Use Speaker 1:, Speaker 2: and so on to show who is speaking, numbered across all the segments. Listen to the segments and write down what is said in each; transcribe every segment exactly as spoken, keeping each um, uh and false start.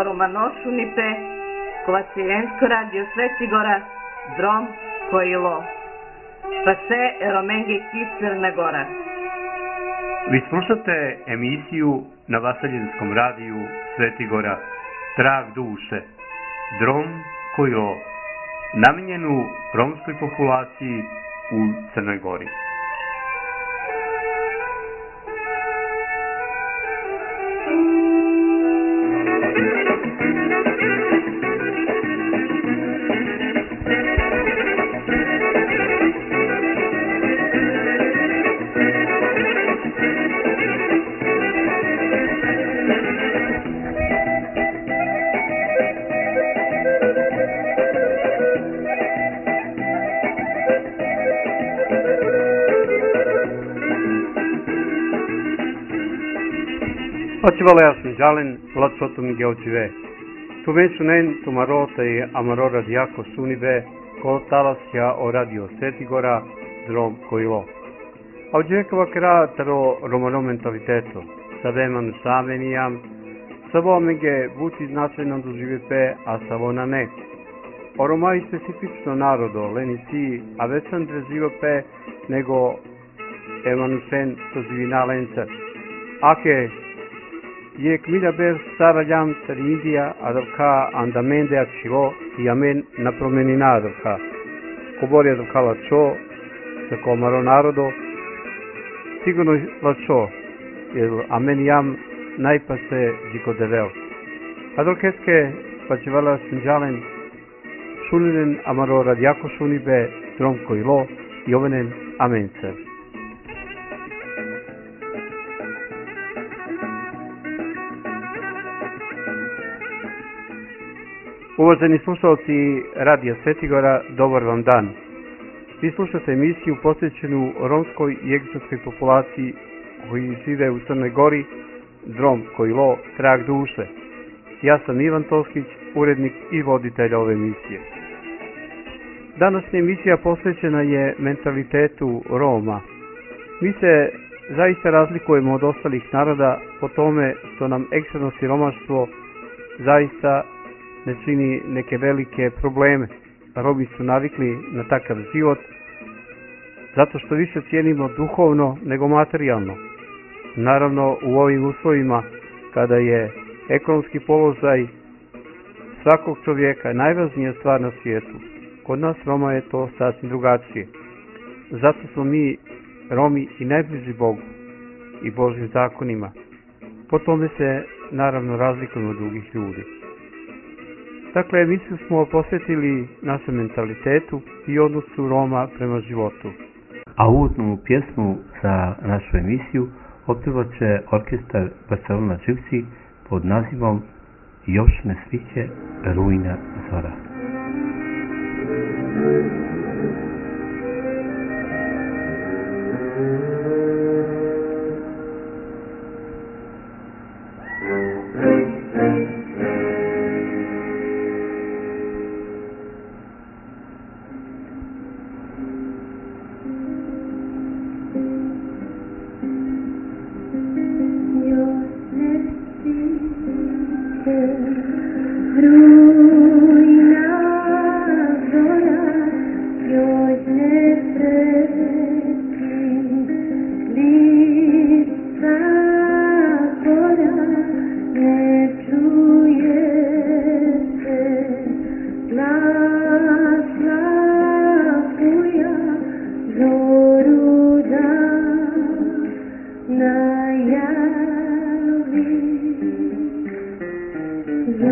Speaker 1: Porumanošunipe, Kovacijensko radio Svetigora, Drom Kojilo, Špase Eromenge Kis Crna Gora.
Speaker 2: Vi slušate emisiju na Vaseljinskom radiju Svetigora, Trag duše, Drom Kojilo, namijenjenu romskoj populaciji u Crnoj Gori.
Speaker 3: Očivaleasni žalen, vlačotum geočive. Tu menšunen, tu marota i amarora dijako sunive, ko talasja o radio Svetigora, Drom Kojilo. A uđekava kra taro romano mentaliteto, sa veman samenijam, sa vomenge vuči značajno doživepe, a sa vona ne. O romai specifično narodo, leni si, a većan drezivape, nego emanusen to živina lenca. Ake, je kmilja ber stara ljam tar Indija adavka andamende atšilo i amen na promenina adavka. Kobori adavka lačo, sa komaro narodo, sigurno lačo, jer amen jam najpase džikodevel. Adalkeske pačevala sinđalen šuninen amaro radjako šunibe Drom Kojilo i ovenen amencer. Uvaženi slušalci Radija Svetigora, dobar vam dan. Vi slušate emisiju posvećenu romskoj i egzotskoj populaciji koji žive u Crnoj Gori, Drom Kojilo, Trag duše. Ja sam Ivan Toskić, urednik i voditelj ove emisije. Današnja emisija posvećena je mentalitetu Roma. Mi se zaista razlikujemo od ostalih naroda po tome što nam ekstremno siromaštvo zaista ne čini neke velike probleme. Romi su navikli na takav život zato što više cijenimo duhovno nego materijalno. Naravno, u ovim uslovima kada je ekonomski položaj svakog čovjeka najvažnija stvar na svijetu, kod nas Roma je to sasvim drugačije. Zato smo mi Romi i najbliži Bogu i Božjim zakonima. Po tome se naravno razlikujemo od drugih ljudi. Dakle, emisiju smo posvetili našem mentalitetu i odnosu Roma prema životu.
Speaker 4: A uvodnu pjesmu za našu emisiju otpevat će orkestar Barcelona Gypsy pod nazivom Još ne sviće rujna zora.
Speaker 5: Yeah.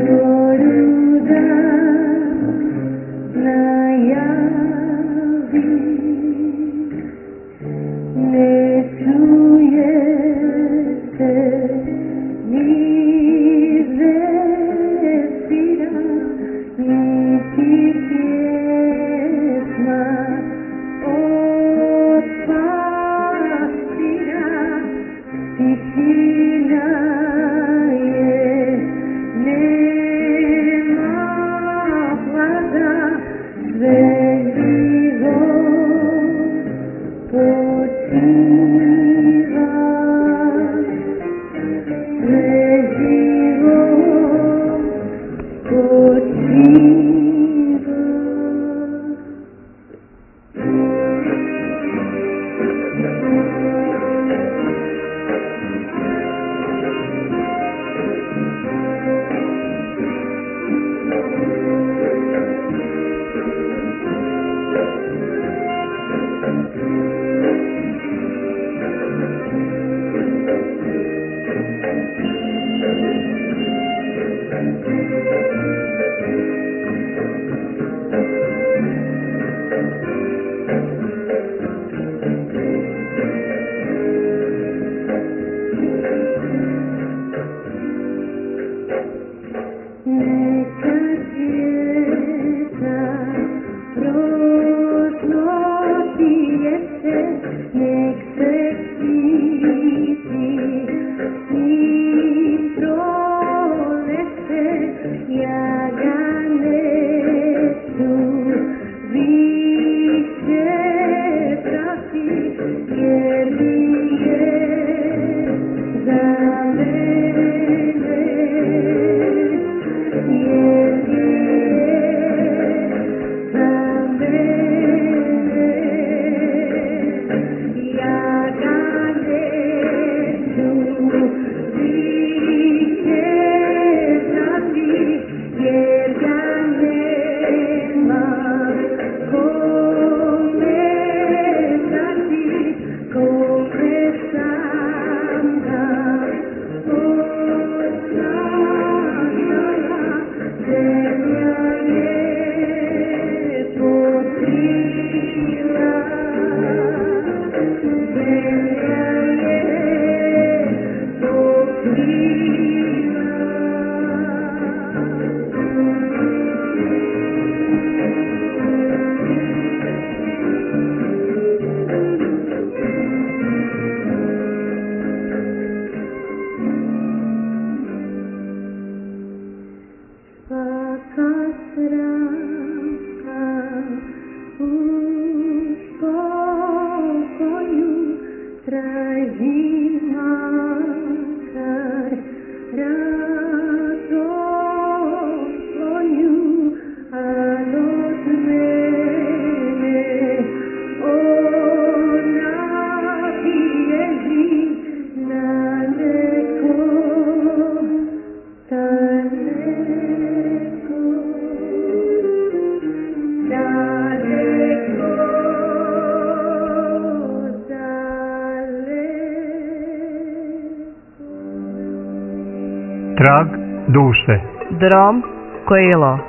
Speaker 2: Trag duše.
Speaker 1: Drom kojilo.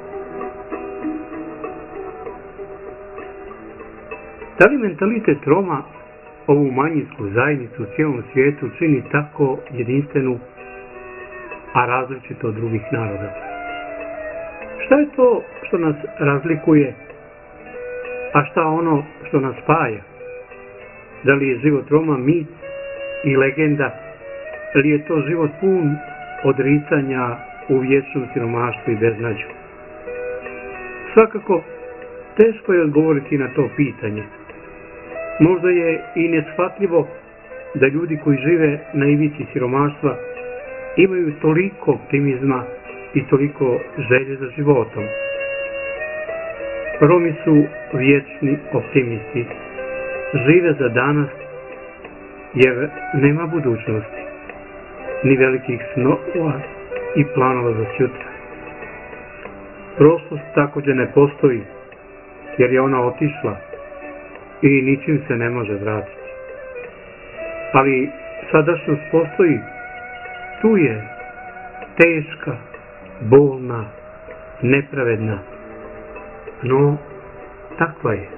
Speaker 2: Da li mentalitet Roma ovu manjinsku zajednicu u cijelom svijetu čini tako jedinstvenu, a različito od drugih naroda? Šta je to što nas razlikuje, a šta ono što nas spaja? Da li je život Roma mit i legenda, ili je to život pun odricanja u vječnom siromaštvu i beznađu? Svakako, teško je odgovoriti na to pitanje. Možda je i neshvatljivo da ljudi koji žive na ivici siromaštva imaju toliko optimizma i toliko želje za životom. Romi su vječni optimisti. Žive za danas jer nema budućnosti, ni velikih snova i planova za sutra. Prošlost također ne postoji jer je ona otišla i ničim se ne može vratiti. Ali sadašnjost postoji, tu je, teška, bolna, nepravedna, no takva je.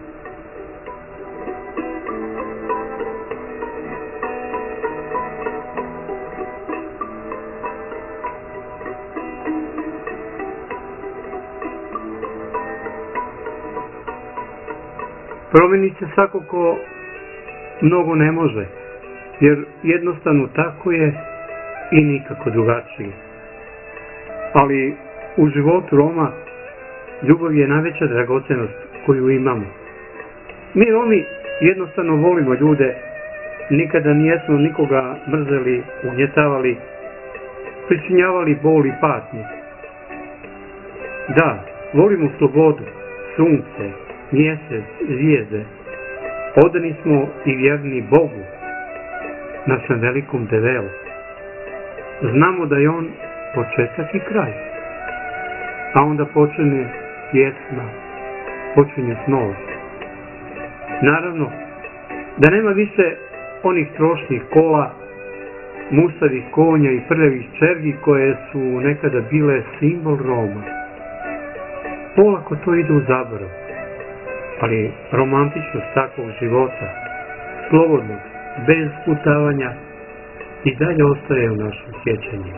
Speaker 2: Promijeniti se svakako mnogo ne može, jer jednostavno tako je i nikako drugačije. Ali u životu Roma ljubav je najveća dragocenost koju imamo. Mi Romi jednostavno volimo ljude, nikada nijesmo nikoga mrzeli, ugnjetavali, pričinjavali bol i patnje. Da, volimo slobodu, sunce, mjesec, zvijezde. Odani smo i vjerni Bogu, našem velikom develu. Znamo da je on početak i kraj. A onda počinje pjesma, počinje snova. Naravno, da nema više onih trošnih kola, musavih konja i prljavih čergi koje su nekada bile simbol Roma. Polako to ide u zaborav. Ali romantičnost takvog života, slobodnog, bez putavanja, i dalje ostaje u našim sjećanjima.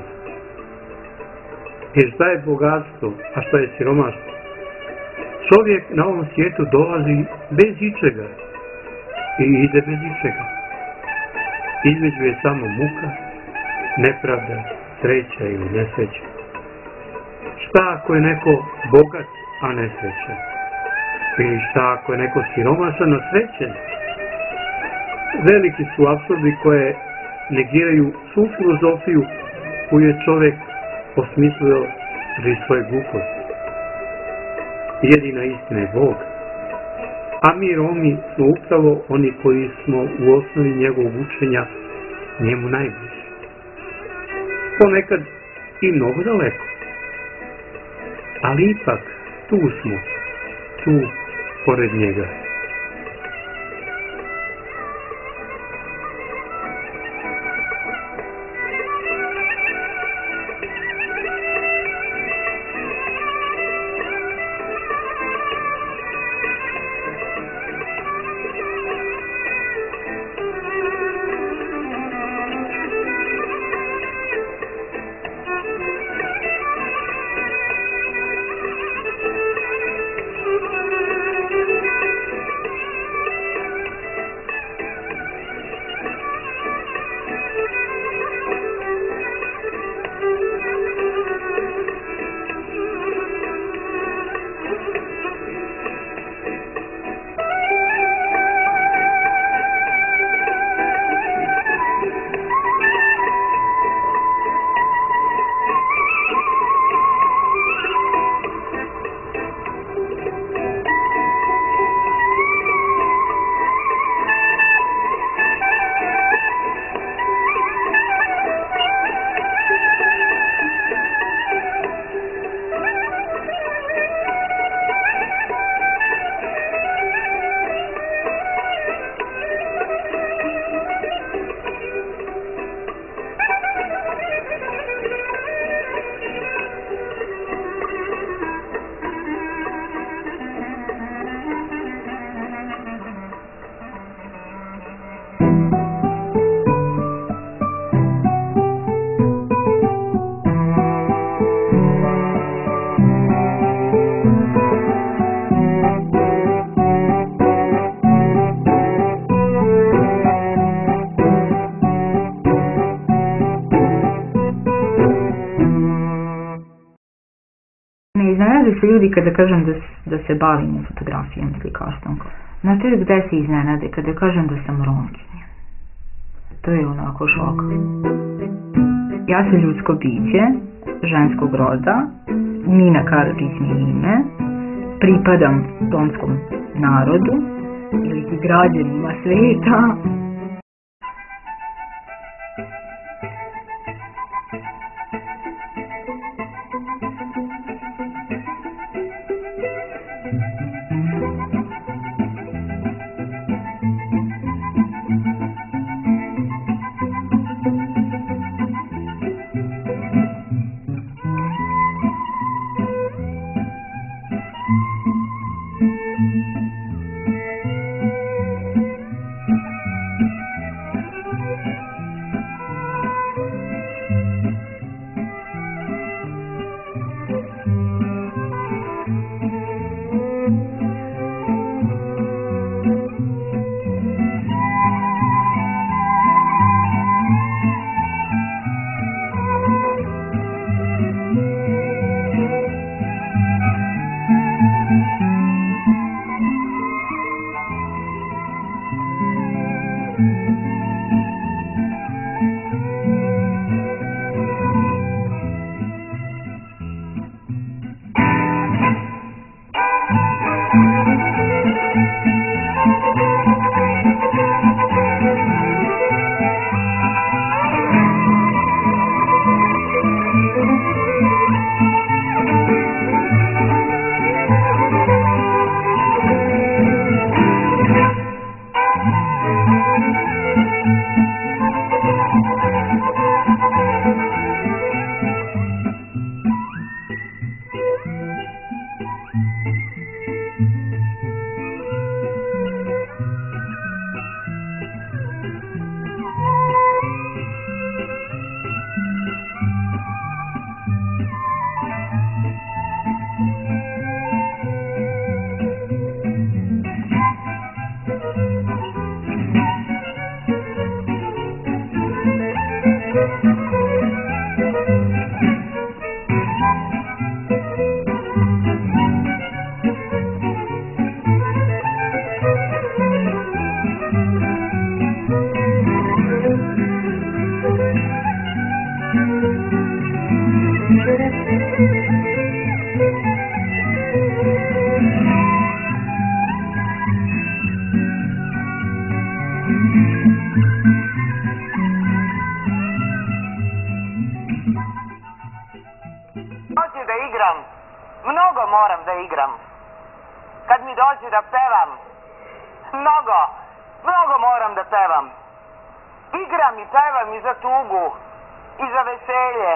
Speaker 2: Jer šta je bogatstvo, a šta je siromaštvo? Čovjek na ovom svijetu dolazi bez ičega i ide bez ičega. Između je samo muka, nepravda, sreća ili nesreća. Šta ako je neko bogat, a nesrećan? Ili šta ako je neko siromašan, a srećen? Veliki su apsurdi koje negiraju svu filozofiju koju je čovjek osmislio pri svoje gluposti. Jedina istina je Bog, a mi Romi smo upravo oni koji smo u osnovi njegovog učenja njemu najbliži. Ponekad i mnogo daleko, ali ipak tu smo, tu pored njega.
Speaker 5: iznenade se ljudi kada kažem da, da se bavim fotografijom, slikarstvom. Znate li gde se iznenade kada kažem da sam Romkinja? To je onako šok. Ja sam ljudsko biće, ženskog roda, Nina Karadžić mi ime, pripadam romskom narodu ili građanima sveta.
Speaker 6: Dođe da igram, mnogo moram da igram. Kad mi dođe da pevam, mnogo, mnogo moram da pevam. Igram i pevam i za tugu, i za veselje.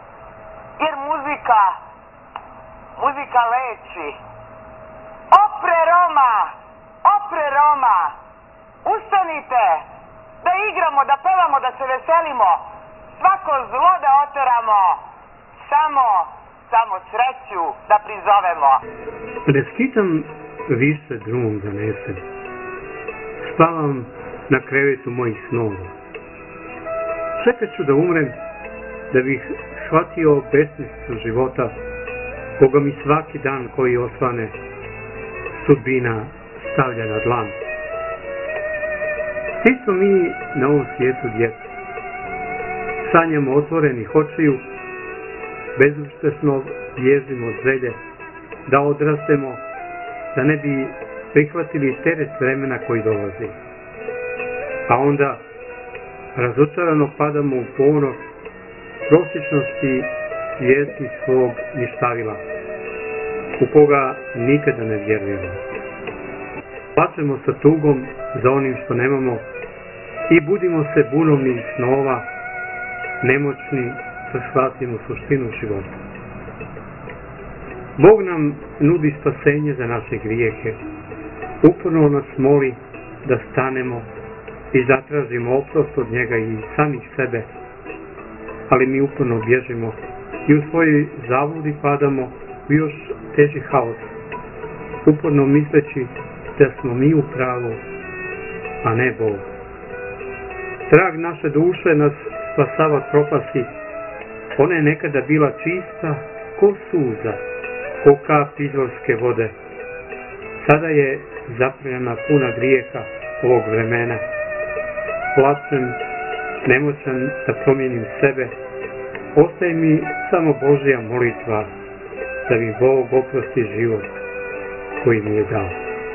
Speaker 6: Jer muzika, muzika leči. Opre Roma, opre Roma, ustanite, da igramo, da pevamo, da se veselimo, svako zlo da oteramo, samo, samo sreću da prizovemo.
Speaker 2: Ne skitam više drumom zanesem, spavam na krevetu mojih snova. Čekat ću da umrem, da bih shvatio besmislicu života, koga mi svaki dan koji osvane sudbina stavlja na dlan. Svi smo mi na ovom svijetu djeca. Sanjamo otvorenih očiju, bezuspešno bježimo od želje da odrastemo, da ne bi prihvatili teret vremena koji dolazi. A onda razočarano padamo u ponos prosječnosti svijesti svog ništavila, u koga nikada ne vjerujemo. Plačemo sa tugom za onim što nemamo i budimo se bunovnih snova, nemoćni da shvatimo suštinu života. Bog nam nudi spasenje za naše grijehe. Uporno nas moli da stanemo i zatražimo oprost od njega i samih sebe, ali mi uporno bježimo i u svojoj zabludi padamo u još teži haos, uporno misleći da smo mi u pravu, a ne Bog. Trag naše duše nas spasava propasti. Ona je nekada bila čista ko suza, ko kap izvorske vode. Sada je zaprljena puna grijeha ovog vremena. Plačem, nemoćan da promijenim sebe, ostaje mi samo Božja molitva da mi Bog oprosti život koji mi je dao.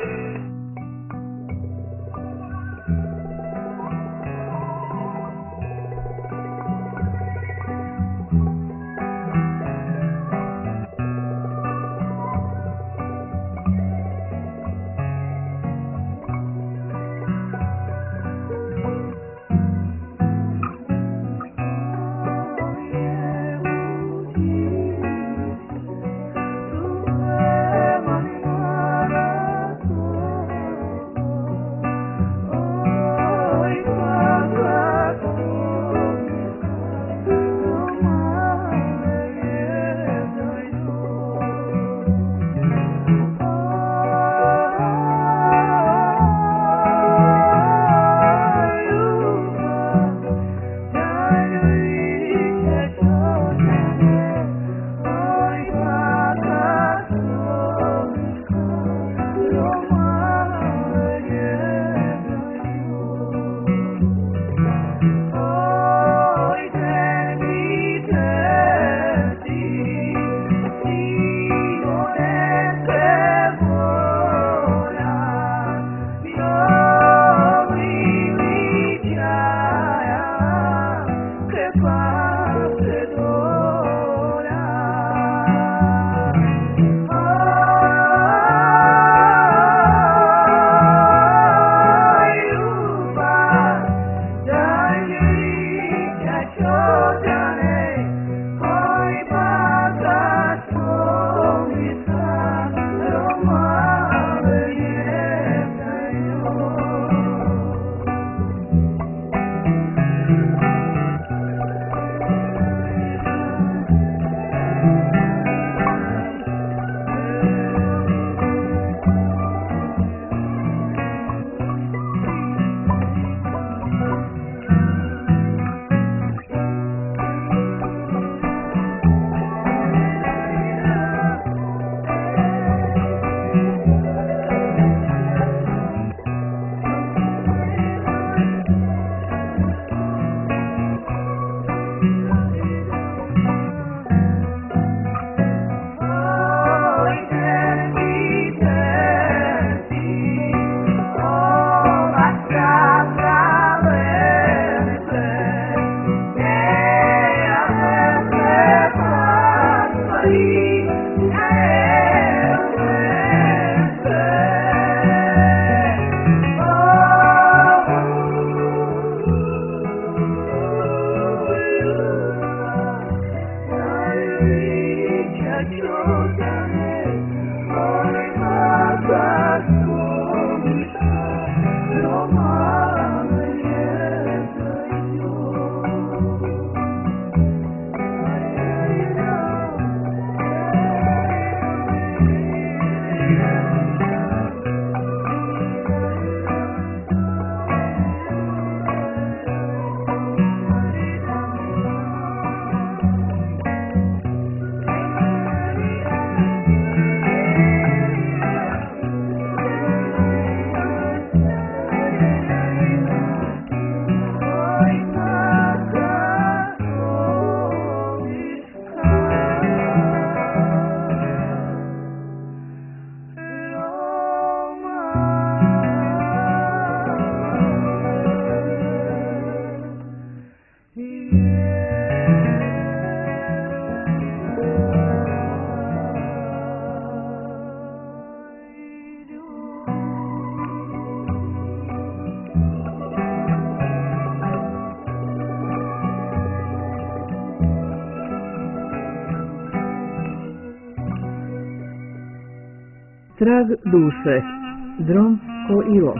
Speaker 1: Trag duše, drom ko ilo.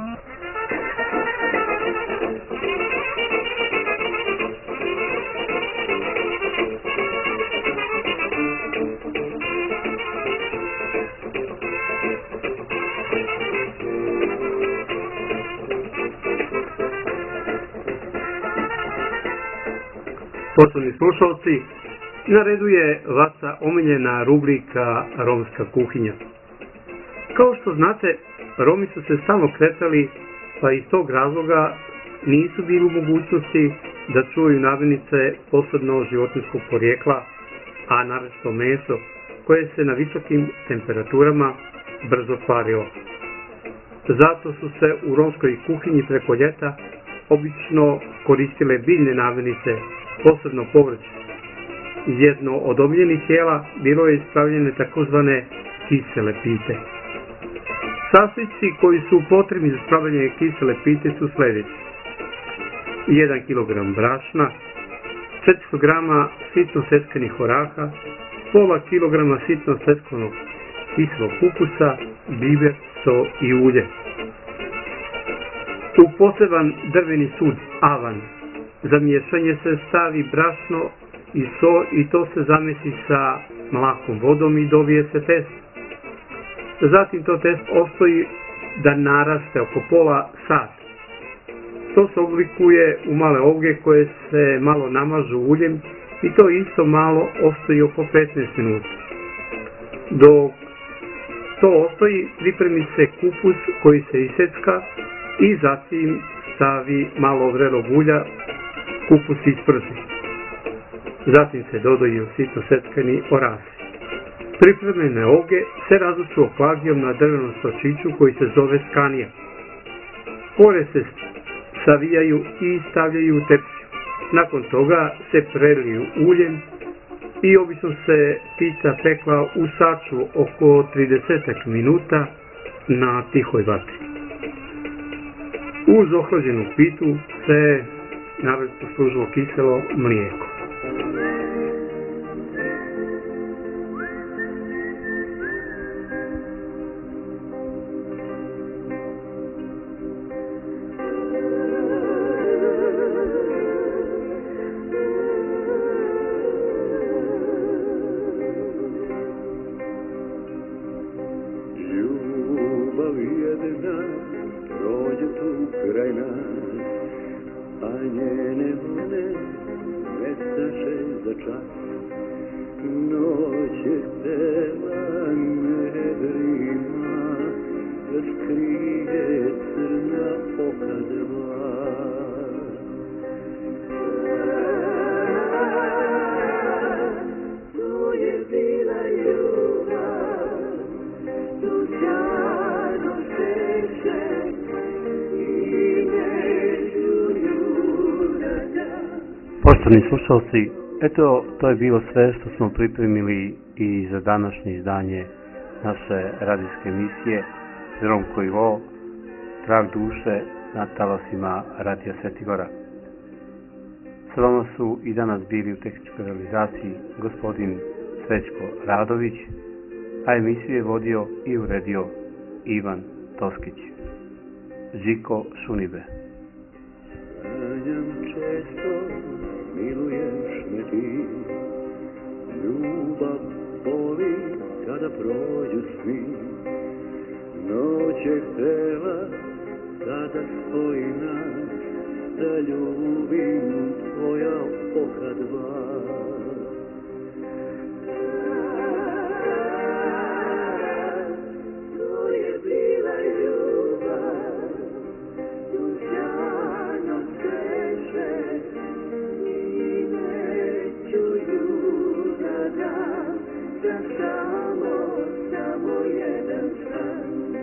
Speaker 2: Poštovani slušalci, Na redu je vaša omiljena rubrika Romska kuhinja. Kao što znate, Romi su se stalno kretali, pa iz tog razloga nisu bili u mogućnosti da čuvaju namirnice posebno životinjskog porijekla, a naročito meso, koje se na visokim temperaturama brzo kvarilo. Zato su se u romskoj kuhinji preko ljeta obično koristile biljne namirnice, posebno povrće. Jedno od omiljenih jela bilo je ispravljene takozvane kisele pite. Sastojci koji su potrebni za spravljanje kisele pite su sljedeći: jedan kilogram brašna, četiristo grama sitno seckanih oraha, pola kilograma sitno seckanog kiselog kupusa, biber, so i ulje. U poseban drveni sud, avan, za miješanje se stavi brašno i so i to se zamesi sa mlakom vodom i dobije se test. Zatim to test ostoji da naraste oko pola sata. To se oblikuje u male oblje koje se malo namažu uljem i to isto malo ostoji oko petnaest minuta. Dok to ostoji, pripremi se kupus koji se isecka i zatim stavi malo vrelog ulja, kupus isprži. Zatim se dodaju sitno seckani orasi. Pripremljene oge se razluču oklagijom na drvenom stočiću koji se zove skanija. Kore se savijaju i stavljaju u tepsiju. Nakon toga se preliju uljem i obično se pita pekla u saču oko trideset minuta na tihoj vatri. Uz ohlađenu pitu se naročito služilo kiselo mlijeko.
Speaker 4: Poštovani slušalci, eto, to je bilo sve što smo pripremili i za današnje izdanje naše radijske emisije Romko i Lo, trag duše na talasima Radija Svetigora. S vama su i danas bili u tehničkoj realizaciji gospodin Srećko Radović, a emisiju je vodio i uredio Ivan Toskić. Žiko Šunibe.
Speaker 7: Miluješ me ti, ljubav boli kada prođu svi. Noć je htela, kada stoji nas, da ljubim tvoja oka dva. To je bila ljubav, tu sjajno sreće. Samo, samo jedan san.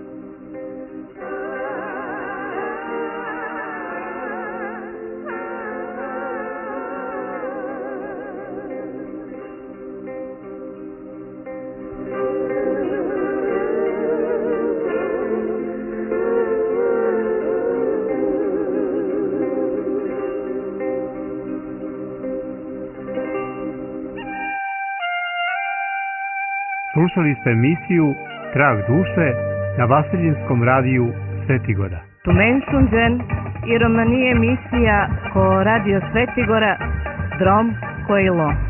Speaker 2: Slušali ste emisiju Trag duše na Vasiljinskom radiju Svetigora.
Speaker 8: Tumensunđen i romanije emisija ko Radio Svetigora Drom koji lo.